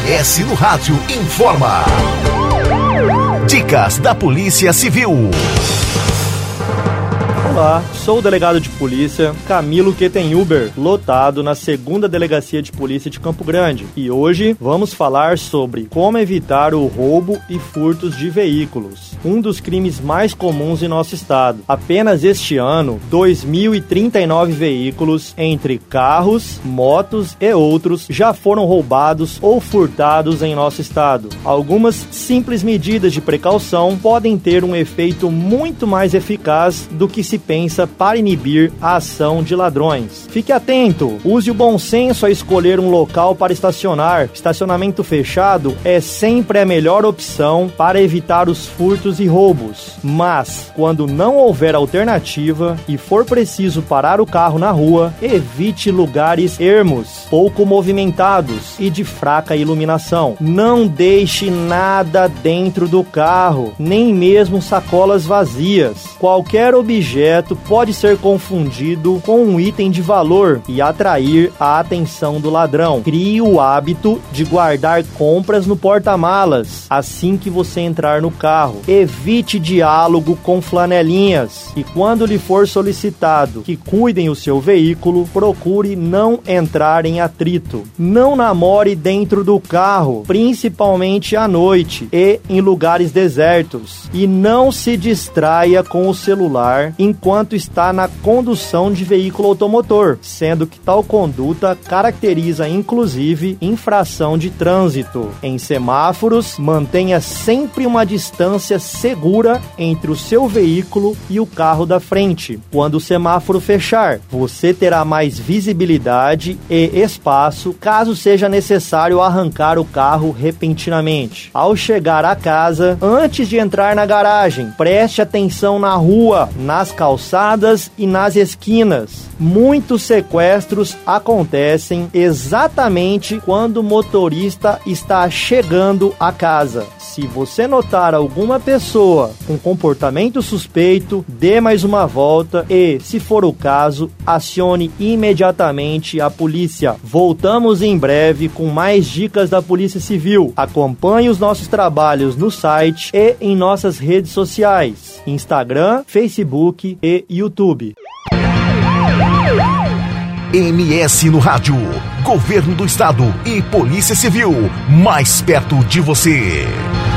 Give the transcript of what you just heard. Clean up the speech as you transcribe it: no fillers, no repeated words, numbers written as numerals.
MS no Rádio informa. Dicas da Polícia Civil. Olá, sou o delegado de polícia Camilo Kettenhuber, lotado na 2ª Delegacia de Polícia de Campo Grande. E hoje vamos falar sobre como evitar o roubo e furtos de veículos, um dos crimes mais comuns em nosso estado. Apenas este ano, 2.039 veículos, entre carros, motos e outros, já foram roubados ou furtados em nosso estado. Algumas simples medidas de precaução podem ter um efeito muito mais eficaz do que se pensa para inibir a ação de ladrões. Fique atento, use o bom senso a escolher um local para estacionar. Estacionamento fechado é sempre a melhor opção para evitar os furtos e roubos. Mas, quando não houver alternativa e for preciso parar o carro na rua, evite lugares ermos, pouco movimentados e de fraca iluminação. Não deixe nada dentro do carro, nem mesmo sacolas vazias. Qualquer objeto pode ser confundido com um item de valor e atrair a atenção do ladrão. Crie o hábito de guardar compras no porta-malas assim que você entrar no carro. Evite diálogo com flanelinhas e quando lhe for solicitado que cuidem o seu veículo, procure não entrar em atrito. Não namore dentro do carro, principalmente à noite e em lugares desertos. E não se distraia com o celular enquanto está na condução de veículo automotor, sendo que tal conduta caracteriza inclusive infração de trânsito. Em semáforos, mantenha sempre uma distância segura entre o seu veículo e o carro da frente. Quando o semáforo fechar, você terá mais visibilidade e espaço caso seja necessário arrancar o carro repentinamente. Ao chegar a casa, antes de entrar na garagem, preste atenção na rua, nas calçadas e nas esquinas. Muitos sequestros acontecem exatamente quando o motorista está chegando à casa. Se você notar alguma pessoa com comportamento suspeito, dê mais uma volta e, se for o caso, acione imediatamente a polícia. Voltamos em breve com mais dicas da Polícia Civil. Acompanhe os nossos trabalhos no site e em nossas redes sociais: Instagram, Facebook e YouTube. MS no Rádio, Governo do Estado e Polícia Civil, mais perto de você.